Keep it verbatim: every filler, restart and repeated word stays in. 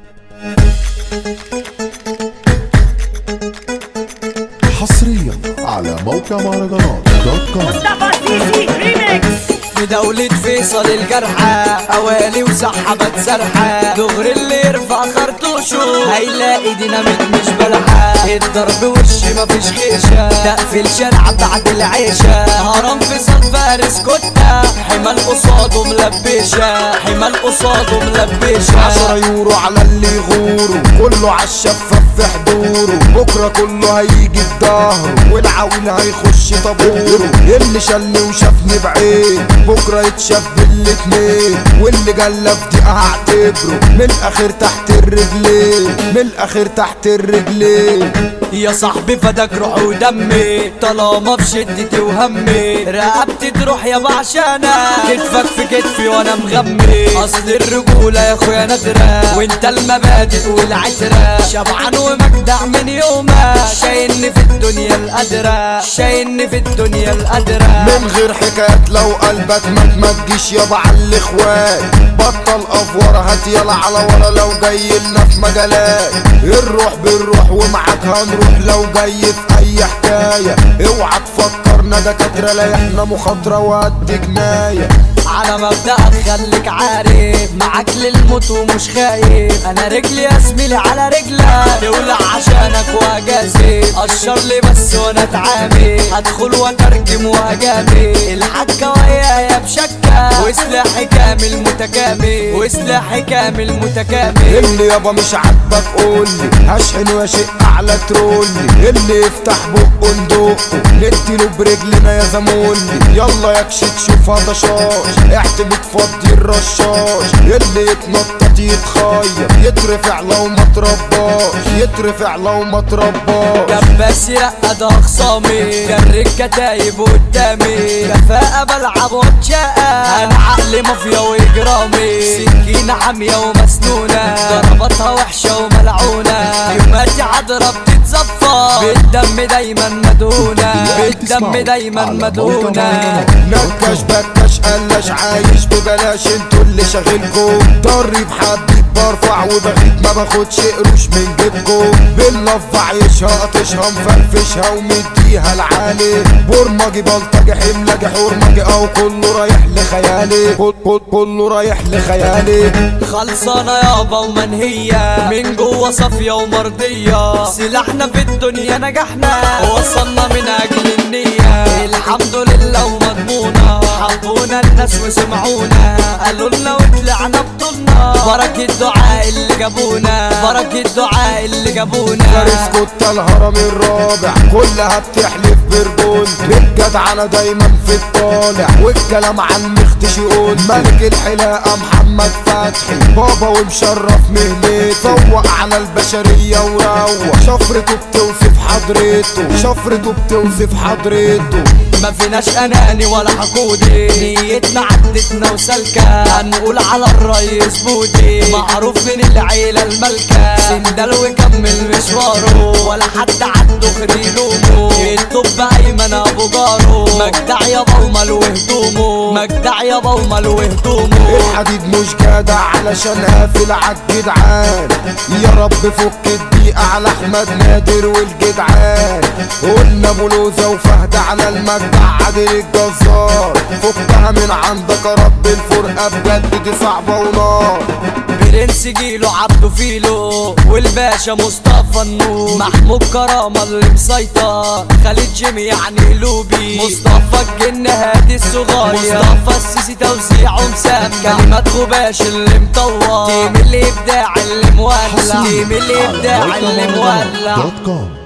حصريا على موقع مهرجانات دوت كوم. مصطفى سيسي ريميكس. في دولة فيصل الجرحى أوالي وسحبت سرحى، دغري اللي يرفع خرطوشه هيلاقي ديناميت مش بلحة. الضرب وش مفيش خيشة، تقفل شارع بعد العيشة. هرم فيصل فارس كتة، حمال قصاده ملبشة، حمال قصاده ملبشة. عشرة يورو على اللي يغوروا، كله عالشفاف في حضوره. بكرة كله هيجي بضهره، والعويل هيخش طابوره. اللي شالني وشافني بعين بكرة يتشاف بالاتنين، واللي جلب دي هعتبره من الاخر تحت الرجلين، من الاخر تحت الرجلين. يا صاحبي فداك روحي ودمي، طالما في شدتي وهمي رقبتي تروح يابا عشانك، كتفك في كتفي وانا مغمي. اصل الرجولة يا اخويا نادرة، وانت المبادئ والعترة. شبعان ومجدع من يومك، شايلني في الدنيا القادرة، شايلني في الدنيا القادرة. من غير حكايات لو قلبك مات ما تجيش يابا على الاخوات. بطل افوار هات يلا على ورا لو جاي لنا في مجالات. الروح بالروح ومعاك هنروح لو جاي في اي حكاية. اوعى تفكرنا دكاترة، لا احنا مخاطرة وقد جناية. على مبدأك خليك عارف، معاك للموت ومش خايف. انا رجلي يا زميلي على رجلك، تولع عشانك واجازف. قشر لي بس وانا اتعامل، هدخل واترجم واجامل. الحكة ويايا بشكة، وسلاحي كامل متكامل، وسلاحي كامل متكامل. اللي يابا مش عاجبك قولي، هشحن واشق على ترولي. اللي يفتح بقه ندقه، نديله برجلنا يا زمولي. يلا ياكش تشوفها طشاش، احتمي تفضي الرشاش. اللي يتنطط يتخير، يترفع لو ما ترباش، يترفع لو ما ترباش. دباسي رقد اخصامي، جرك كتايب قدامي. كفاءة بلعب واتشقى، انا عقلي مافيا واجرامي. سكينة عمية ومسنونة، ضربتها وحشة وملعونة. يوماتي عضرة بتتصفى، بالدم دايما مدهونة، بالدم دايما مدهونة. نكش بكش قلش عايش ببلاش، انتوا اللي شاغلكم. ضري بحبيب برفع وبغيت ما باخدش قروش من جيبكم. باللف عايشها قطشها مفرفشها ومديها لعالي. برمجي بلطجي حملجي حرمجي او كله رايح لخيالي، كل كل كله رايح لخيالي. خلصانة يابا ومنهية، من جوه صافية ومرضية. سلاحنا في الدنيا نجحنا، وصلنا من اجل النية. الحمد لله ومضمونة، حبونا الناس وسمعونا. قالوا لنا وطلعنا بطولنا، بركة دعاء اللي جابونا، بركة دعاء اللي جابونا. فارس كنت الهرم الرابع، كلها بتحلف برجول. الجدعنة دايما في الطالع، والكلام عن مختش يقول. ملك الحلاقة محمد فتحي، بابا ومشرف مهنته. فوق على البشرية وروق، شفرته بتوصف حضرته، شفرته بتوصف حضرته. ما فيناش اناني ولا حقودي، نيتنا عدتنا وسالكة. هنقول على الريس بودي، معروف من العيلة الملكة. سندل وكمل مشواره، ولا حد عنده خديلومه. الطب ايمن ابو جاره، مجدع يابا ومال وهدومه، مجدع يابا ومال وهدومه. الحديد مش جدع علشان قافل عالجدعان. يا رب فك الضيقة على احمد نادر والجدعان. قلنا بلوزة وفهد على المجدع عادل الجزار. فكها من عندك يا رب، الفرقة بجد دي صعبة ونار. برنس جيلو عبده فيلو، والباشا مصطفى النور. محمود كرامة اللي مسيطر، خالد جيمي يعني قلوبي. مصطفى الجن هادي الصغير، مصطفى السيسي توزيعه مسمى. كلمات غباش اللي مطور، تيم الابداع اللي مولع، تيم الابداع اللي مولع. دوت كوم.